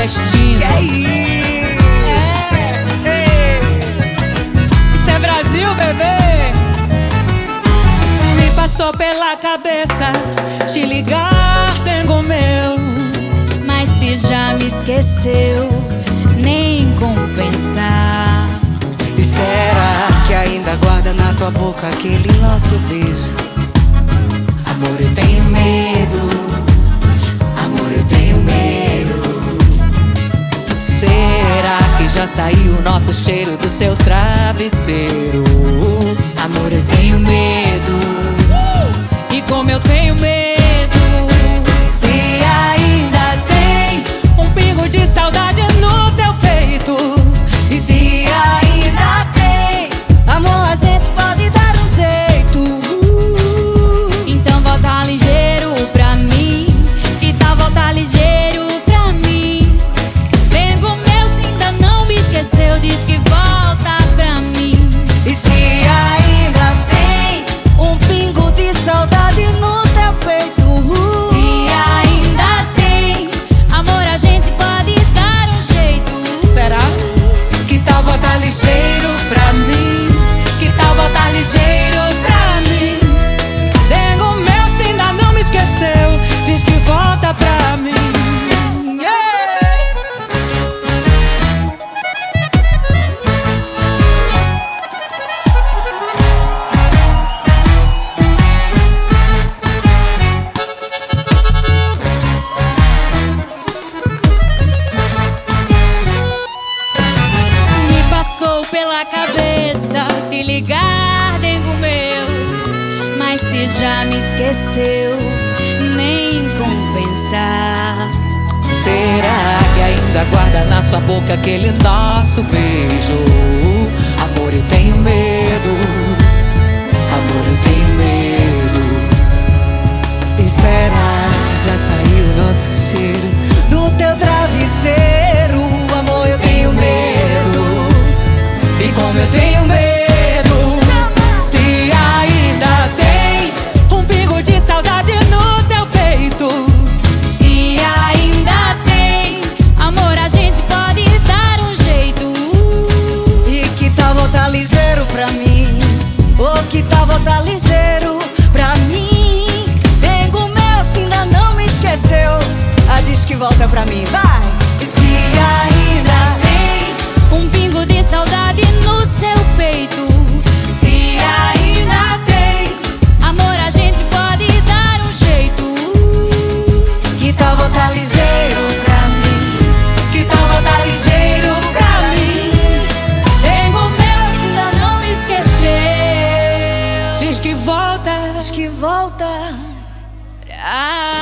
nordestino. Que é isso? Isso é Brasil, bebê. Me passou pela cabeça te ligar, tengo meu. Mas se já me esqueceu, nem compensar. E será que ainda guarda na tua boca aquele nosso beijo? Amor, eu tenho medo. Amor, eu tenho medo. Será que já saiu o nosso cheiro do seu travesseiro? Amor, eu tenho medo. E como eu tenho medo. Se ainda tem um pingo de saudade no teu peito. E se ainda tem amor, a gente pode dar um jeito. Então volta ligeiro pra mim. Que tal voltar ligeiro pra mim? Tengo meu se ainda não me esqueceu, diz que volta pra mim. E se ainda tem um pingo de saudade no teu peito. Se ainda tem amor, a gente pode dar um jeito. Será? Que tal voltar ligeiro pra mim? Que tal voltar ligeiro pra mim? Tengo meu se ainda não me esqueceu, diz que volta pra mim. Me passou pela cabeça te ligar, dengo meu. Mas se já me esqueceu, nem compensar. Será que ainda guarda na sua boca aquele nosso beijo? Amor, eu tenho medo. Amor, eu tenho medo. E será que já saiu o nosso cheiro do teu travesseiro? Amor, eu tenho medo. E como eu tenho medo. Se ainda tem um pingo de saudade no teu peito. Se ainda tem amor, a gente pode dar um jeito. E que tal voltar ligeiro pra mim? Ou que tal voltar ligeiro pra mim? Tengo meu se ainda não me esqueceu. Diz que volta pra mim, vai! E se ainda tem Um pingo de saudade no seu peito. Se ainda tem, Amor, a gente pode dar um jeito. que tal voltar ligeiro pra mim? que tal voltar ligeiro pra mim? Tengo meu se ainda não me esqueceu. Diz que volta. Diz que volta. Pra